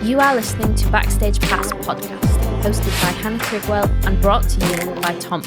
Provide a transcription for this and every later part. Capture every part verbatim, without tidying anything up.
You are listening to Backstage Pass podcast, hosted by Hannah Trigwell and brought to you by Tom.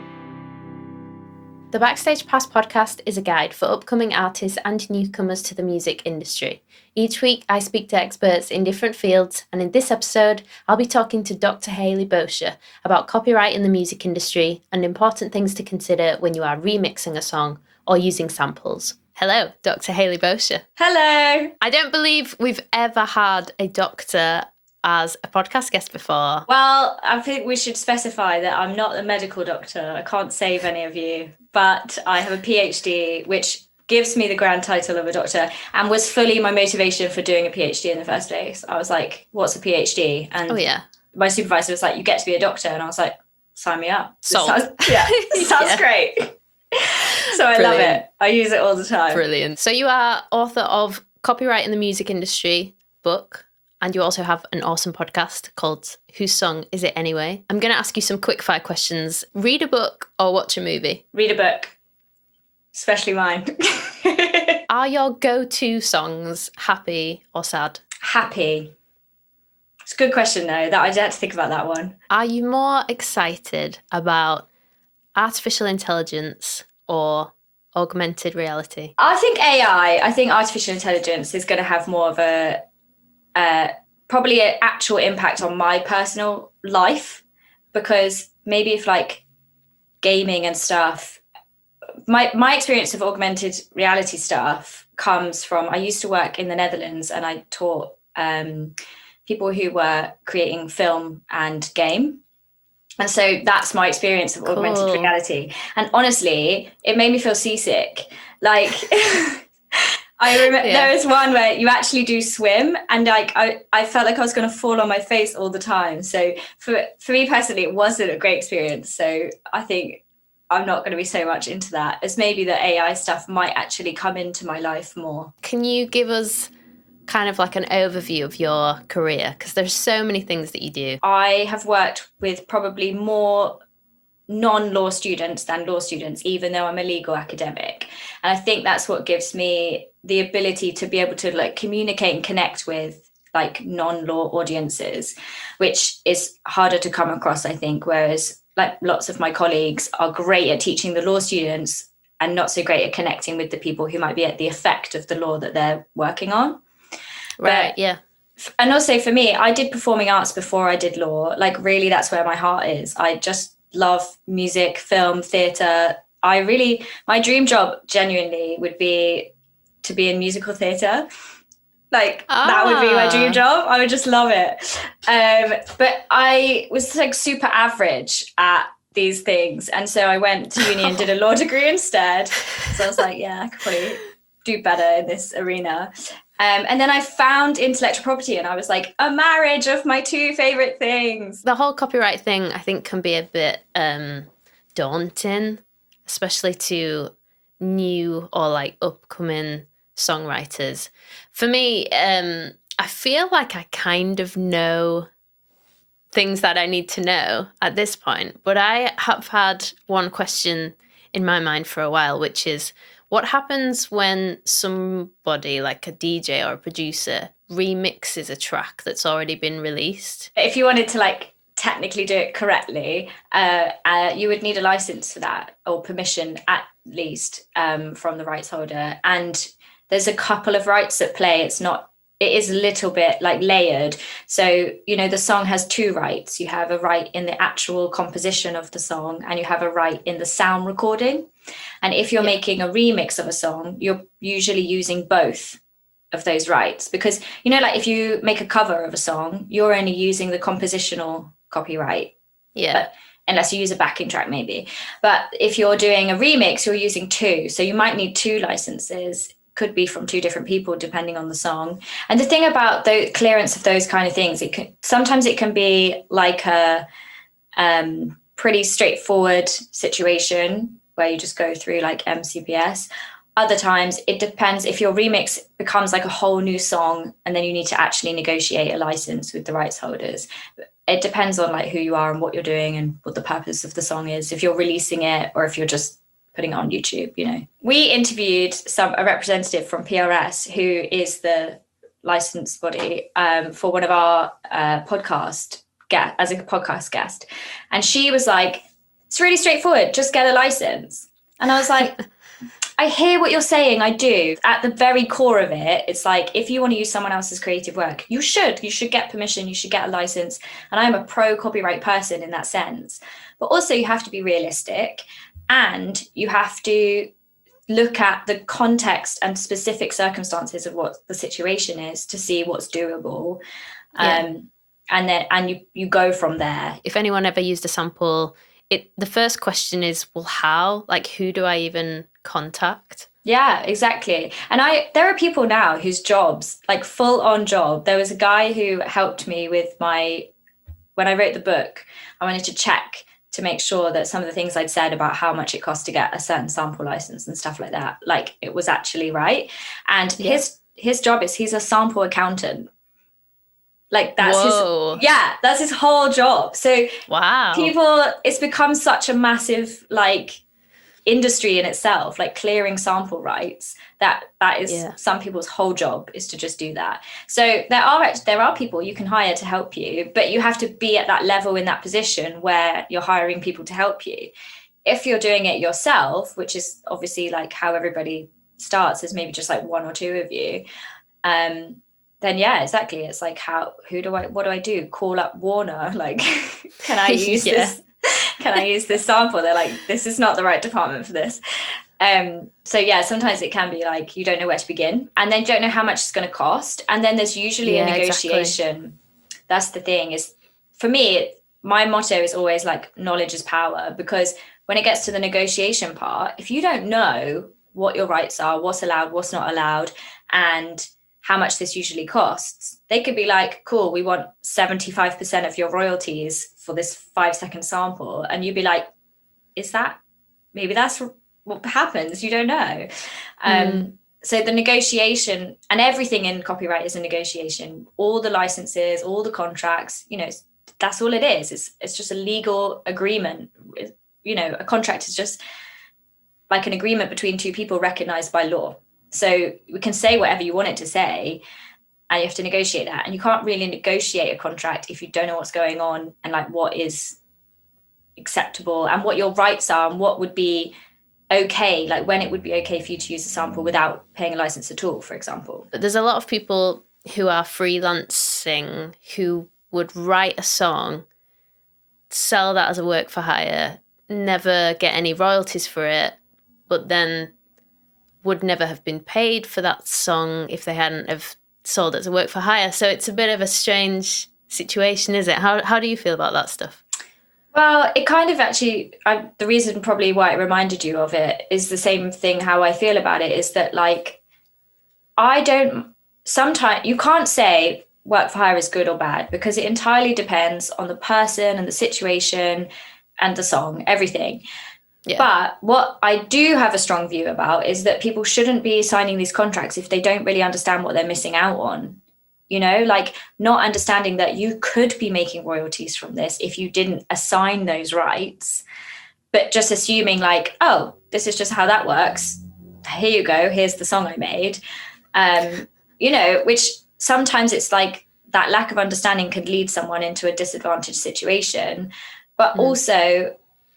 The Backstage Pass podcast is a guide for upcoming artists and newcomers to the music industry. Each week, I speak to experts in different fields, and in this episode, I'll be talking to Doctor Hayley Bosher about copyright in the music industry and important things to consider when you are remixing a song or using samples. Hello, Doctor Hayley Bosher. Hello. I don't believe we've ever had a doctor as a podcast guest before. Well, I think we should specify that I'm not a medical doctor. I can't save any of you, but I have a PhD, which gives me the grand title of a doctor and was fully my motivation for doing a PhD in the first place. I was like, what's a PhD? And oh, yeah. my supervisor was like, you get to be a doctor. And I was like, sign me up. Sold. Sounds, yeah, sounds yeah. great. So I Brilliant. love it. I use it all the time. Brilliant. So you are author of Copyright in the Music Industry book, and you also have an awesome podcast called Whose Song Is It Anyway? I'm going to ask you some quick fire questions. Read a book or watch a movie? Read a book, especially mine. Are your go-to songs happy or sad? Happy. It's a good question, though. That I had to think about that one. Are you more excited about artificial intelligence or augmented reality? I think A I, I think artificial intelligence is going to have more of a, uh, probably an actual impact on my personal life, because maybe if like gaming and stuff, my, my experience of augmented reality stuff comes from, I used to work in the Netherlands and I taught um, people who were creating film and game. And so that's my experience of cool. augmented reality. And honestly, it made me feel seasick. Like, I remember yeah. there was one where you actually do swim, and like I, I felt like I was going to fall on my face all the time. So for, for me personally, it wasn't a great experience. So I think I'm not going to be so much into that, as maybe the A I stuff might actually come into my life more. Can you give us kind of like an overview of your career, because there's so many things that you do? I have worked with probably more non-law students than law students, even though I'm a legal academic. And I think that's what gives me the ability to be able to like communicate and connect with like non-law audiences, which is harder to come across, I think, whereas like lots of my colleagues are great at teaching the law students and not so great at connecting with the people who might be at the effect of the law that they're working on. Right, but, yeah. And also for me, I did performing arts before I did law. Like really, that's where my heart is. I just love music, film, theatre. I really, my dream job genuinely would be to be in musical theatre. Like ah. that would be my dream job. I would just love it. Um, but I was like super average at these things. And so I went to uni and did a law degree instead. So I was like, yeah, I could probably do better in this arena. Um, and then I found intellectual property and I was like, a marriage of my two favourite things. The whole copyright thing, I think, can be a bit um, daunting, especially to new or like upcoming songwriters. For me, um, I feel like I kind of know things that I need to know at this point, but I have had one question in my mind for a while, which is, what happens when somebody like a D J or a producer remixes a track that's already been released? If you wanted to like technically do it correctly, uh, uh, you would need a license for that, or permission at least um, from the rights holder. And there's a couple of rights at play. It's not, it is a little bit like layered. So, you know, the song has two rights. You have a right in the actual composition of the song, and you have a right in the sound recording. And if you're yeah. making a remix of a song, you're usually using both of those rights, because, you know, like if you make a cover of a song, you're only using the compositional copyright. Yeah. But, unless you use a backing track maybe. But if you're doing a remix, you're using two. So you might need two licenses. Could be from two different people depending on the song. And the thing about the clearance of those kind of things, it can sometimes it can be like a um, pretty straightforward situation where you just go through like M C P S. Other times it depends if your remix becomes like a whole new song and then you need to actually negotiate a license with the rights holders. It depends on like who you are and what you're doing and what the purpose of the song is, if you're releasing it or if you're just putting it on YouTube, you know. We interviewed some a representative from P R S who is the license body um, for one of our uh, podcast guest as a podcast guest, and she was like, "It's really straightforward. Just get a license." And I was like, I hear what you're saying. I do. At the very core of it, it's like, if you want to use someone else's creative work, you should. You should get permission. You should get a license. And I'm a pro copyright person in that sense. But also, you have to be realistic, and you have to look at the context and specific circumstances of what the situation is to see what's doable. Yeah. Um, and then and you you go from there. If anyone ever used a sample, it the first question is, well, how? Like, who do I even contact? Yeah, exactly. And I there are people now whose jobs, like full on job. There was a guy who helped me with my, when I wrote the book, I wanted to check to make sure that some of the things I'd said about how much it costs to get a certain sample license and stuff like that, like it was actually right. And Yeah. his his job is he's a sample accountant. Like that's Whoa. his, yeah, that's his whole job. So Wow. people, it's become such a massive like industry in itself, like clearing sample rights, that that is Yeah. some people's whole job is to just do that. So there are act- there are people you can hire to help you, but you have to be at that level in that position where you're hiring people to help you. If you're doing it yourself, which is obviously like how everybody starts, is maybe just like one or two of you, um then yeah, exactly, it's like, how who do I what do I do call up Warner, like can I use Yeah. this can I use this sample? They're like, this is not the right department for this. Um, so yeah, sometimes it can be like you don't know where to begin, and then don't know how much it's going to cost. And then there's usually Yeah, a negotiation. Exactly. That's the thing, is for me, my motto is always like, knowledge is power, because when it gets to the negotiation part, if you don't know what your rights are, what's allowed, what's not allowed, and how much this usually costs, they could be like, cool, we want seventy-five percent of your royalties for this five second sample. And you'd be like, is that, maybe that's what happens, you don't know. Um, Mm. So the negotiation, and everything in copyright is a negotiation, all the licenses, all the contracts, you know, that's all it is. It's, it's just a legal agreement. You know, a contract is just like an agreement between two people recognized by law. So we can say whatever you want it to say, and you have to negotiate that. And you can't really negotiate a contract if you don't know what's going on and like what is acceptable and what your rights are and what would be okay, like when it would be okay for you to use a sample without paying a license at all, for example. But there's a lot of people who are freelancing who would write a song, sell that as a work for hire, never get any royalties for it, but then would never have been paid for that song if they hadn't have sold it as a work for hire. So it's a bit of a strange situation, is it? How how do you feel about that stuff? Well, it kind of actually, I, the reason probably why it reminded you of it is the same thing how I feel about it, is that like, I don't, sometimes you can't say work for hire is good or bad, because it entirely depends on the person and the situation and the song, everything. Yeah. But what I do have a strong view about is that people shouldn't be signing these contracts if they don't really understand what they're missing out on. You know, like not understanding that you could be making royalties from this if you didn't assign those rights, but just assuming like, oh, this is just how that works. Here you go. Here's the song I made. Um, you know, which sometimes it's like that lack of understanding could lead someone into a disadvantaged situation, but mm. also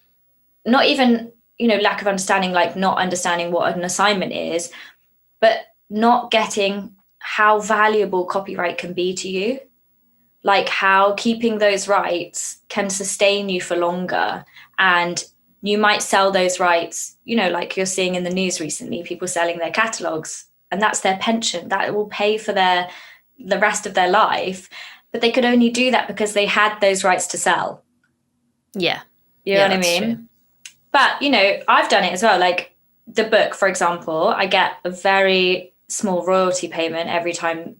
not even, you know, lack of understanding, like not understanding what an assignment is, but not getting how valuable copyright can be to you, like how keeping those rights can sustain you for longer. And you might sell those rights, you know, like you're seeing in the news recently, people selling their catalogs, and that's their pension that will pay for their the rest of their life. But they could only do that because they had those rights to sell. Yeah. You know yeah, what I mean? True. But, you know, I've done it as well. Like the book, for example, I get a very small royalty payment every time.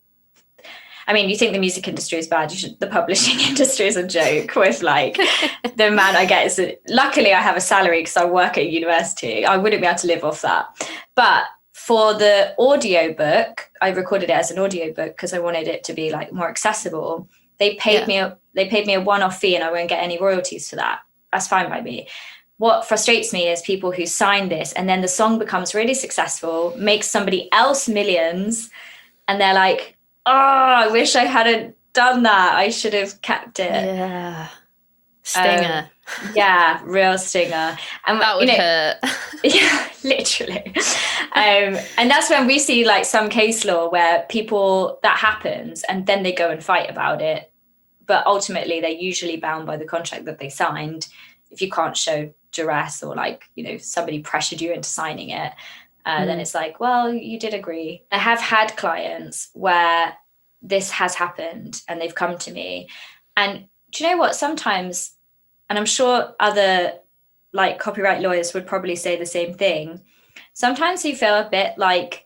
I mean, you think the music industry is bad, you should, the publishing industry is a joke with like the amount I get is a, luckily I have a salary because I work at university. I wouldn't be able to live off that. But for the audio book, I recorded it as an audio book because I wanted it to be like more accessible. They paid yeah. me a, they paid me a one-off fee and I won't get any royalties for that. That's fine by me. What frustrates me is people who sign this and then the song becomes really successful, makes somebody else millions, and they're like, oh, I wish I hadn't done that. I should have kept it. Yeah. Stinger. Um, yeah, real stinger. And That would you know, hurt. yeah, literally. Um, and that's when we see like some case law where people that happens and then they go and fight about it. But ultimately, they're usually bound by the contract that they signed. If you can't show duress or like, you know, somebody pressured you into signing it, uh, mm. then it's like, well, you did agree. I have had clients where this has happened and they've come to me. And do you know what? Sometimes, and I'm sure other like copyright lawyers would probably say the same thing. Sometimes you feel a bit like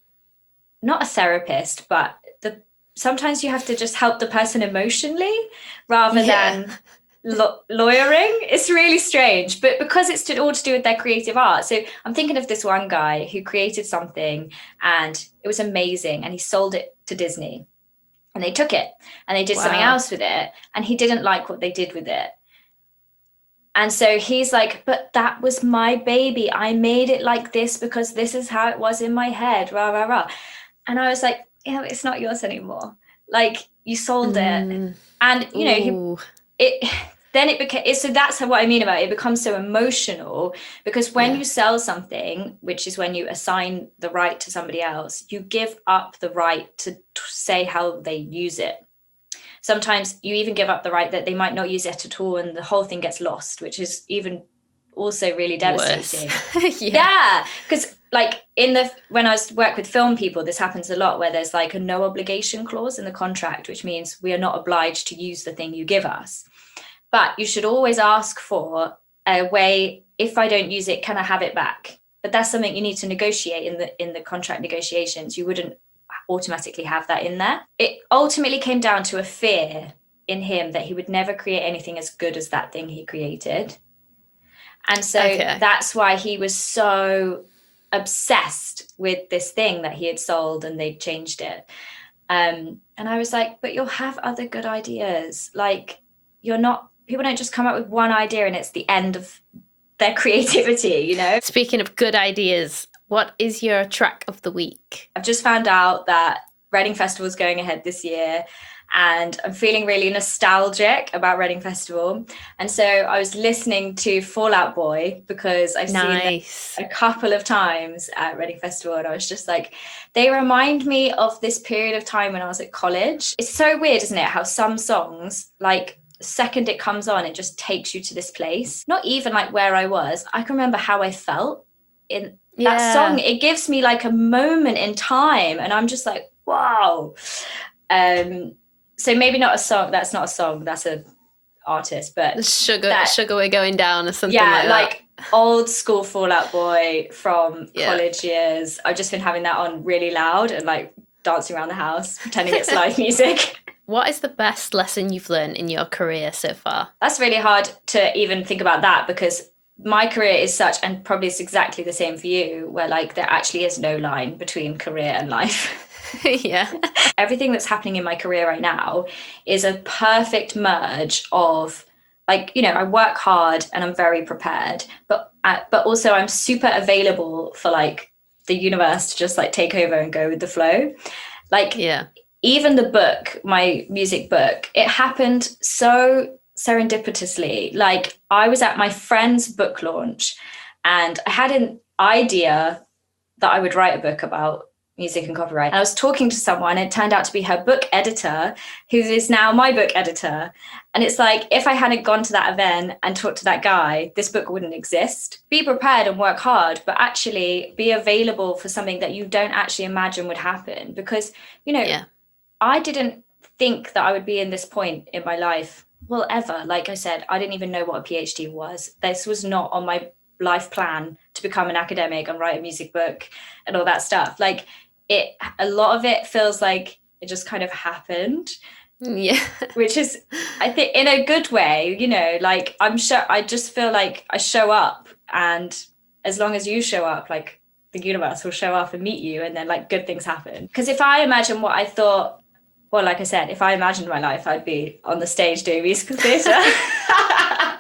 not a therapist, but the sometimes you have to just help the person emotionally rather yeah. than lo- lawyering. It's really strange, but because it's to, all to do with their creative art. So I'm thinking of this one guy who created something and it was amazing and he sold it to Disney and they took it and they did wow. something else with it and he didn't like what they did with it. And so he's like, but that was my baby. I made it like this because this is how it was in my head, rah, rah, rah. And I was like, yeah, it's not yours anymore. Like you sold mm. it. And, you know, he, it then it became, so that's what I mean about it. It becomes so emotional because when yeah. you sell something, which is when you assign the right to somebody else, you give up the right to, to say how they use it. Sometimes you even give up the right that they might not use it at all and the whole thing gets lost, which is even also really devastating. yeah, because yeah, like in the when I was work with film people, this happens a lot where there's like a no obligation clause in the contract, which means we are not obliged to use the thing you give us. But you should always ask for a way, if I don't use it, can I have it back? But that's something you need to negotiate in the in the contract negotiations. You wouldn't automatically have that in there. It ultimately came down to a fear in him that he would never create anything as good as that thing he created. And so okay. that's why he was so obsessed with this thing that he had sold and they'd changed it. Um, and I was like, but you'll have other good ideas. Like you're not, people don't just come up with one idea and it's the end of their creativity, you know? Speaking of good ideas, what is your track of the week? I've just found out that Reading Festival is going ahead this year and I'm feeling really nostalgic about Reading Festival. And so I was listening to Fall Out Boy because I've nice. seen them a couple of times at Reading Festival. And I was just like, they remind me of this period of time when I was at college. It's so weird, isn't it? How some songs, like the second it comes on, it just takes you to this place. Not even like where I was. I can remember how I felt in yeah. that song. It gives me like a moment in time and I'm just like, wow. Um, so maybe not a song. That's not a song. That's an artist, but Sugar, that, Sugar We're Going Down or something yeah, like that. like old school Fall Out Boy from yeah. college years. I've just been having that on really loud and like dancing around the house, pretending it's live music. What is the best lesson you've learned in your career so far? That's really hard to even think about that because my career is such, and probably it's exactly the same for you, where like there actually is no line between career and life. yeah. Everything that's happening in my career right now is a perfect merge of like, you know, I work hard and I'm very prepared, but uh, but also I'm super available for like the universe to just like take over and go with the flow. Like yeah. even the book, my music book, it happened so serendipitously. Like I was at my friend's book launch and I had an idea that I would write a book about music and copyright. And I was talking to someone, and it turned out to be her book editor, who is now my book editor. And it's like, if I hadn't gone to that event and talked to that guy, this book wouldn't exist. Be prepared and work hard, but actually be available for something that you don't actually imagine would happen. Because, you know, yeah. I didn't think that I would be in this point in my life. Well, ever. Like I said, I didn't even know what a PhD was. This was not on my life plan to become an academic and write a music book and all that stuff. Like it, a lot of it feels like it just kind of happened. Yeah. Which is, I think, in a good way, you know, like I'm sure, I just feel like I show up, and as long as you show up, like the universe will show up and meet you, and then like good things happen. Because if I imagine what I thought, well, like I said, if I imagined my life, I'd be on the stage doing musical theatre. uh,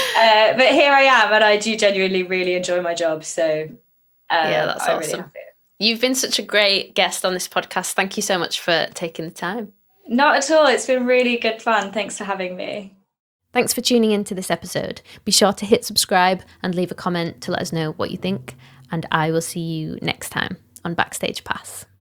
but here I am, and I do genuinely really enjoy my job. So uh, yeah, that's I'm awesome. really happy. You've been such a great guest on this podcast. Thank you so much for taking the time. Not at all. It's been really good fun. Thanks for having me. Thanks for tuning into this episode. Be sure to hit subscribe and leave a comment to let us know what you think. And I will see you next time on Backstage Pass.